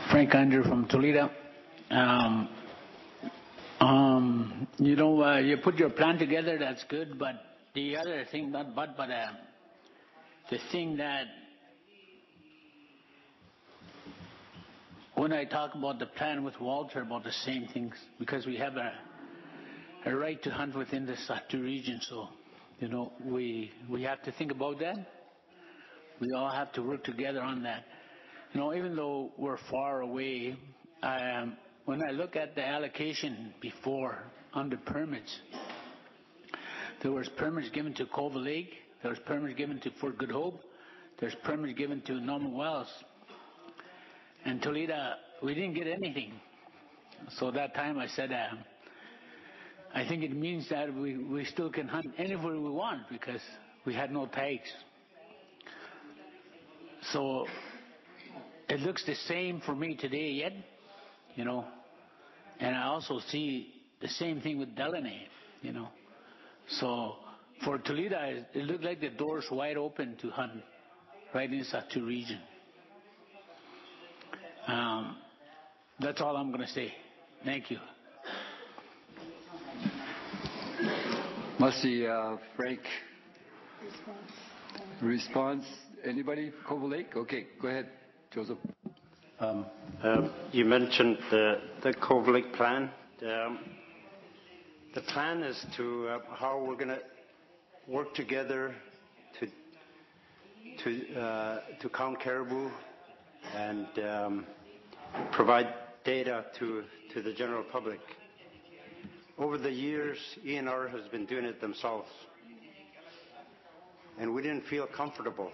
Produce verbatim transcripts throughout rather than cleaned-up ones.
Frank Unger from Toledo. Um, um, you know, uh, you put your plan together, that's good, but the other thing, not but, but uh, the thing that when I talk about the plan with Walter about the same things, because we have a, a right to hunt within the Sahtu region, so, you know, we, we have to think about that. We all have to work together on that. You know, even though we're far away, um, when I look at the allocation before under permits, there was permits given to Cova Lake, there was permits given to Fort Good Hope, there's permits given to Norman Wells. And Toledo, we didn't get anything. So that time I said, uh, I think it means that we, we still can hunt anywhere we want because we had no tags. So it looks the same for me today yet, you know. And I also see the same thing with Delaney, you know. So for Toledo, it looked like the door's wide open to hunt right in Sahtu region. Um, that's all I'm going to say. Thank you. Merci, uh, Frank. Response. Response. Anybody? Cova Lake? Okay, go ahead, Joseph. Um, um, you mentioned the, the Cova Lake plan. Um, the plan is to uh, how we're going to work together to to uh, to count caribou and um, provide data to to the general public. Over the years, E N R has been doing it themselves, and we didn't feel comfortable.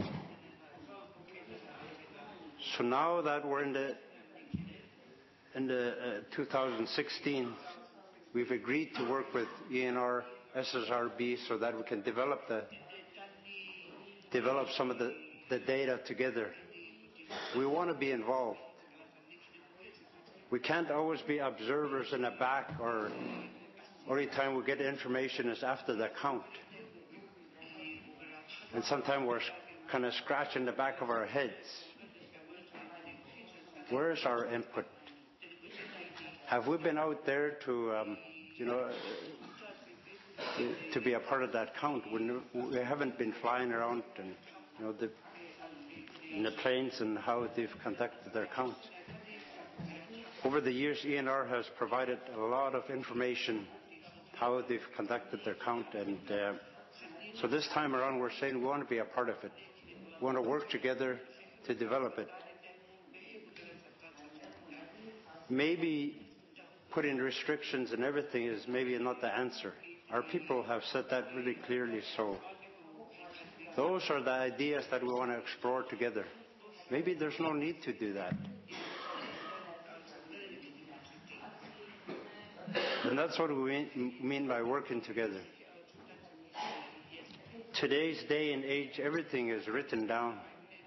So now that we're in the in the uh, two thousand sixteen, we've agreed to work with E N R, S S R B, so that we can develop the develop some of the, the data together. We want to be involved. We can't always be observers in the back, or only time we get information is after the count. And sometimes we're kind of scratching the back of our heads. Where's our input? Have we been out there to, um, you know, to, to be a part of that count? We haven't been flying around and, you know, the, in the planes and how they've conducted their count. Over the years, E N R has provided a lot of information how they've conducted their count, and uh, so this time around we're saying we want to be a part of it. We want to work together to develop it. Maybe putting restrictions and everything is maybe not the answer. Our people have said that really clearly, so those are the ideas that we want to explore together. Maybe there's no need to do that. And that's what we mean by working together. Today's day and age, everything is written down.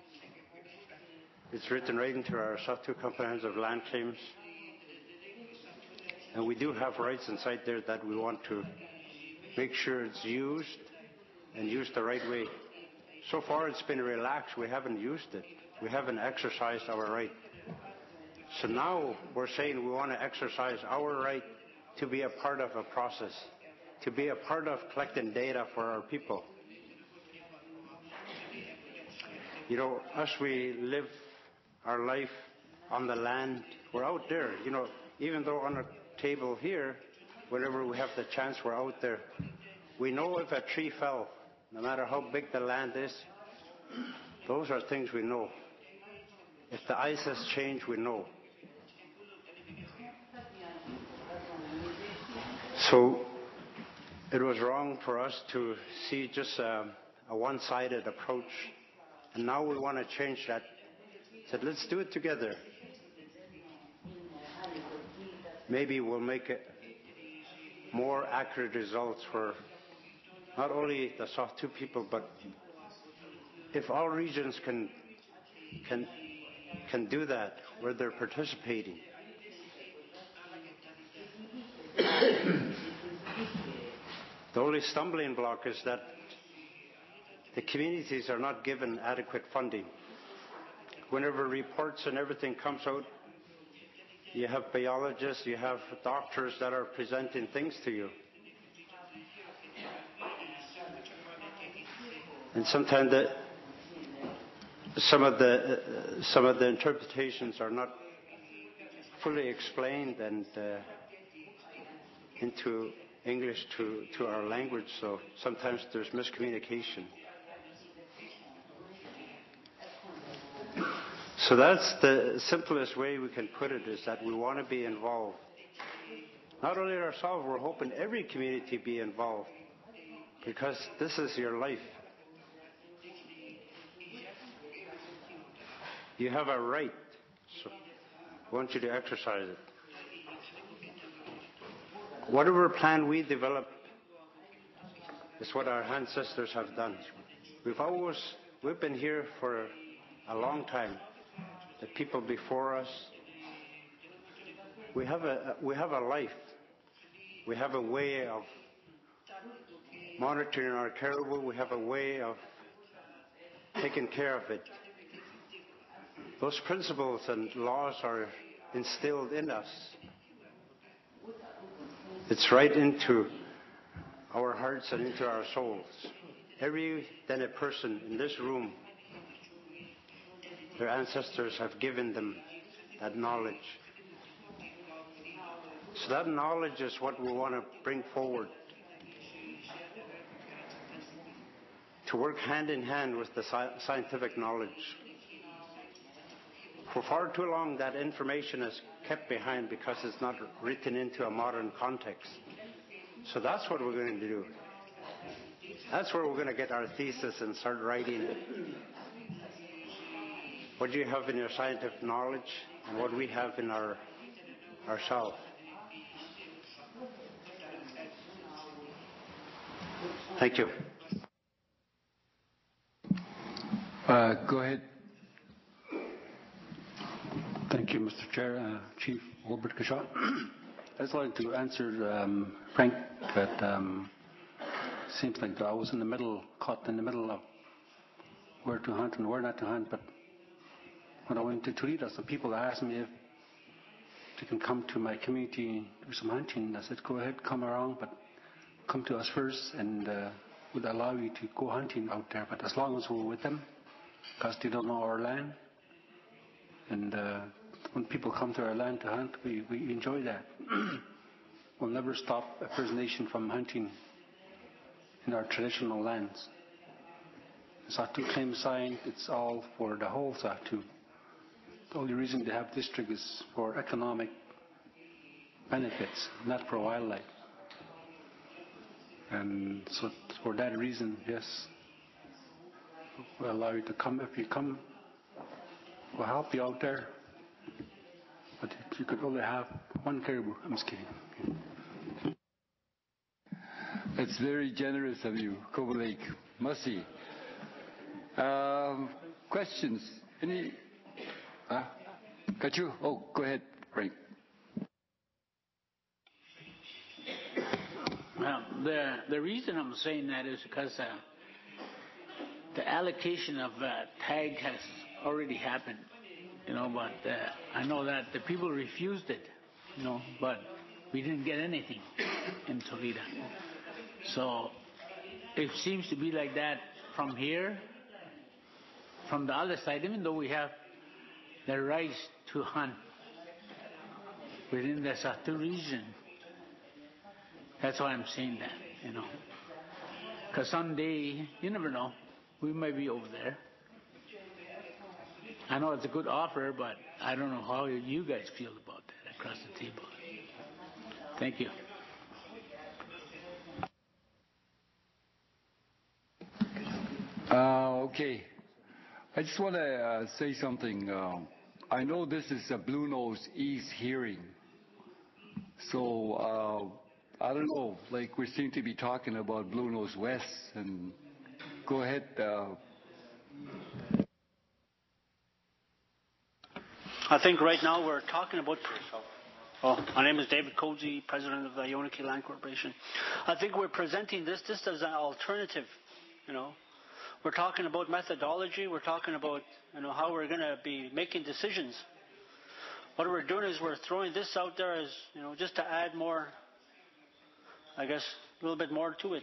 It's written right into our Sahtu Comprehensive Land Claims. And we do have rights inside there that we want to make sure it's used and used the right way. So far it's been relaxed. We haven't used it. We haven't exercised our right. So now we're saying we want to exercise our right to be a part of a process, to be a part of collecting data for our people. You know, us, we live our life on the land. We're out there, you know, even though on a table here, whenever we have the chance, we're out there. We know if a tree fell, no matter how big the land is, those are things we know. If the ice has changed, we know. So it was wrong for us to see just a, a one-sided approach. And now we want to change that. Said, let's do it together. Maybe we'll make it more accurate results for not only the Sahtu people, but if all regions can can can do that, where they're participating. The only stumbling block is that the communities are not given adequate funding. Whenever reports and everything comes out, you have biologists, you have doctors that are presenting things to you. And sometimes the, some of the uh, some of the interpretations are not fully explained and uh, into English to, to our language, so sometimes there's miscommunication. So that's the simplest way we can put it, is that we want to be involved. Not only ourselves, we're hoping every community be involved, because this is your life. You have a right, so I want you to exercise it. Whatever plan we develop is what our ancestors have done. We've always, we've been here for a long time. The people before us, we have a, we have a life. We have a way of monitoring our caribou. We have a way of taking care of it. Those principles and laws are instilled in us. It's right into our hearts and into our souls. Every then a person in this room, their ancestors have given them that knowledge. So that knowledge is what we want to bring forward, to work hand in hand with the sci- scientific knowledge. For far too long, that information is kept behind because it's not written into a modern context. So that's what we're going to do. That's where we're going to get our thesis and start writing it. What you have in your scientific knowledge and what we have in our ourselves. Thank you. Uh, go ahead. Thank you, Mister Chair. Uh, Chief Wilbert Kashaw. I just wanted to answer um, Frank that um, seems like I was in the middle, caught in the middle of where to hunt and where not to hunt. But when I went to Toledo, some people asked me if they can come to my community and do some hunting. I said, go ahead, come around, but come to us first, and uh, we'll allow you to go hunting out there. But as long as we're with them, because they don't know our land. And uh, when people come to our land to hunt, we, we enjoy that. We'll never stop a First Nation from hunting in our traditional lands. The Sahtu claim sign, it's all for the whole Sahtu. The only reason they have district is for economic benefits, not for wildlife. And so for that reason, yes, we'll allow you to come. If you come, we'll help you out there. But you could only have one caribou. I'm just kidding. That's very generous of you, Cobo Lake. Mercy. Um, questions? Any? Uh, got you? Oh, go ahead, Frank. Well, the the reason I'm saying that is because uh, the allocation of uh, tag has already happened, you know. But uh, I know that the people refused it, you know. But we didn't get anything in Toledo, so it seems to be like that from here, from the other side. Even though we have the rights to hunt within the Sahtu region. That's why I'm saying that, you know. Because someday, you never know, we might be over there. I know it's a good offer, but I don't know how you guys feel about that across the table. Thank you. Uh, okay. I just want to uh, say something. Uh, I know this is a Blue Nose East hearing. So, uh, I don't know, like we seem to be talking about Blue Nose West, and go ahead. Uh, I think right now we're talking about. Oh, my name is David Cozy, president of the Yonaki Land Corporation. I think we're presenting this just as an alternative. You know, we're talking about methodology. We're talking about you know how we're going to be making decisions. what we're doing is we're throwing this out there as, you know, just to add more, I guess, a little bit more to it.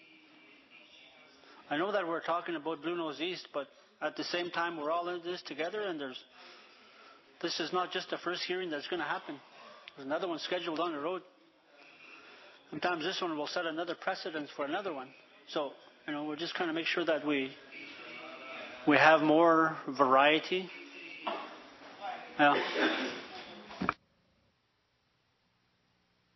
I know that we're talking about Blue Nose East, but at the same time, we're all in this together, and there's, this is not just the first hearing that's going to happen. There's another one scheduled on the road. Sometimes this one will set another precedence for another one. So, you know, we're just trying to make sure that we we have more variety. Yeah.